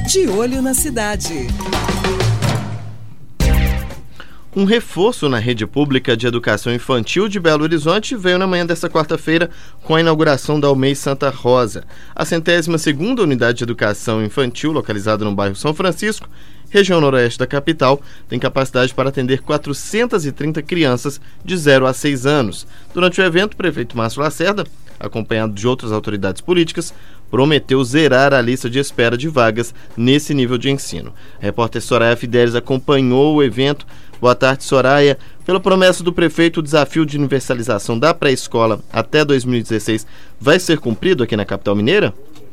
De Olho na Cidade. Um reforço na rede pública de educação infantil de Belo Horizonte veio na manhã desta quarta-feira com a inauguração da UMEI Santa Rosa. A 102ª unidade de educação infantil, localizada no bairro São Francisco, região noroeste da capital, tem capacidade para atender 430 crianças de 0 a 6 anos. Durante o evento, o prefeito Márcio Lacerda, acompanhado de outras autoridades políticas, prometeu zerar a lista de espera de vagas nesse nível de ensino. A repórter Soraya Fidelis acompanhou o evento. Boa tarde, Soraya. Pela promessa do prefeito, o desafio de universalização da pré-escola até 2016 vai ser cumprido aqui na capital mineira?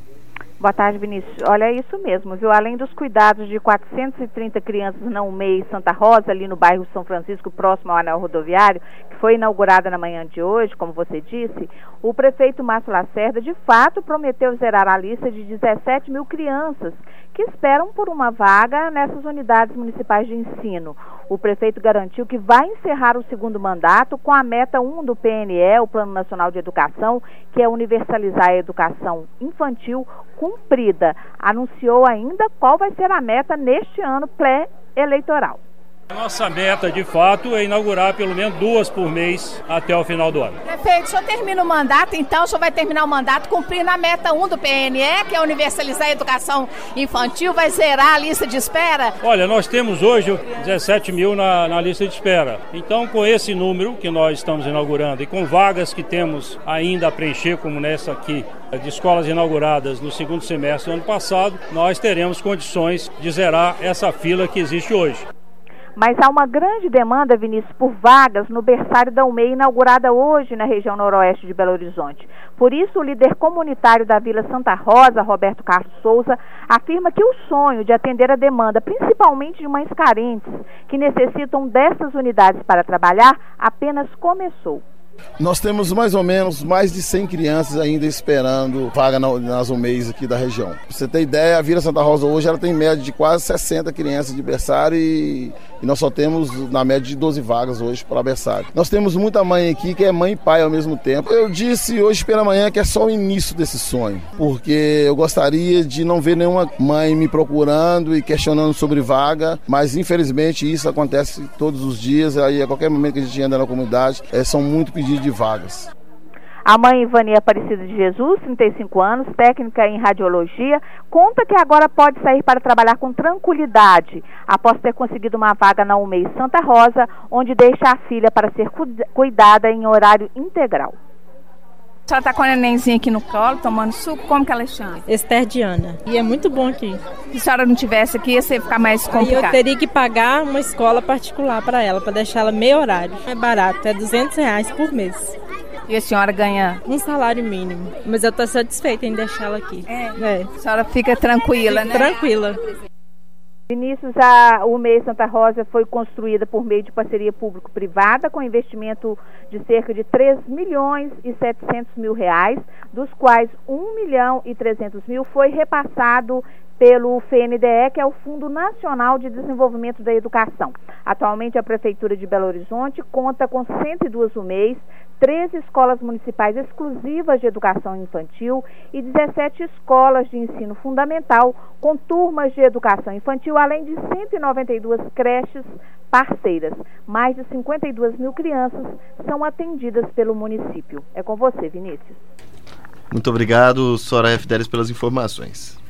Boa tarde, Vinícius. Olha, é isso mesmo, viu? Além dos cuidados de 430 crianças na UMEI Santa Rosa, ali no bairro São Francisco, próximo ao anel rodoviário, que foi inaugurada na manhã de hoje, como você disse, o prefeito Márcio Lacerda, de fato, prometeu zerar a lista de 17 mil crianças que esperam por uma vaga nessas unidades municipais de ensino. O prefeito garantiu que vai encerrar o segundo mandato com a meta 1 do PNE, o Plano Nacional de Educação, que é universalizar a educação infantil, cumprida. Anunciou ainda qual vai ser a meta neste ano pré-eleitoral. Nossa meta, de fato, é inaugurar pelo menos 2 por mês até o final do ano. Prefeito, o senhor termina o mandato, então o senhor vai terminar o mandato cumprindo a meta 1 do PNE, que é universalizar a educação infantil, vai zerar a lista de espera? Olha, nós temos hoje 17 mil na lista de espera. Então, com esse número que nós estamos inaugurando e com vagas que temos ainda a preencher, como nessa aqui, de escolas inauguradas no segundo semestre do ano passado, nós teremos condições de zerar essa fila que existe hoje. Mas há uma grande demanda, Vinícius, por vagas no berçário da UMEI, inaugurada hoje na região noroeste de Belo Horizonte. Por isso, o líder comunitário da Vila Santa Rosa, Roberto Carlos Souza, afirma que o sonho de atender a demanda, principalmente de mães carentes, que necessitam dessas unidades para trabalhar, apenas começou. Nós temos mais ou menos mais de 100 crianças ainda esperando vaga nas UMEIs aqui da região. Pra você ter ideia, a Vila Santa Rosa hoje ela tem média de quase 60 crianças de berçário e nós só temos na média de 12 vagas hoje para berçário. Nós temos muita mãe aqui que é mãe e pai ao mesmo tempo. Eu disse hoje pela manhã que é só o início desse sonho, porque eu gostaria de não ver nenhuma mãe me procurando e questionando sobre vaga, mas infelizmente isso acontece todos os dias, aí a qualquer momento que a gente anda na comunidade, são muito pedidos de vagas. A mãe Ivania Aparecida de Jesus, 35 anos, técnica em radiologia, conta que agora pode sair para trabalhar com tranquilidade, após ter conseguido uma vaga na UMEI Santa Rosa, onde deixa a filha para ser cuidada em horário integral. A senhora está com a nenenzinha aqui no colo, tomando suco, como que ela chama? Esther Diana. E é muito bom aqui. Se a senhora não tivesse aqui, ia ficar mais complicado. Aí eu teria que pagar uma escola particular para ela, para deixar ela meio horário. É barato, é R$200 por mês. E a senhora ganha? Um salário mínimo. Mas eu estou satisfeita em deixá-la aqui. A senhora fica tranquila, né? Tranquila. Vinícius, a UMEI Santa Rosa foi construída por meio de parceria público-privada com investimento de cerca de R$3.700.000, dos quais R$1.300.000 foi repassado pelo FNDE, que é o Fundo Nacional de Desenvolvimento da Educação. Atualmente, a Prefeitura de Belo Horizonte conta com 102 UMEIs, 13 escolas municipais exclusivas de educação infantil e 17 escolas de ensino fundamental com turmas de educação infantil, além de 192 creches parceiras. Mais de 52 mil crianças são atendidas pelo município. É com você, Vinícius. Muito obrigado, Soraya Fidelis, pelas informações.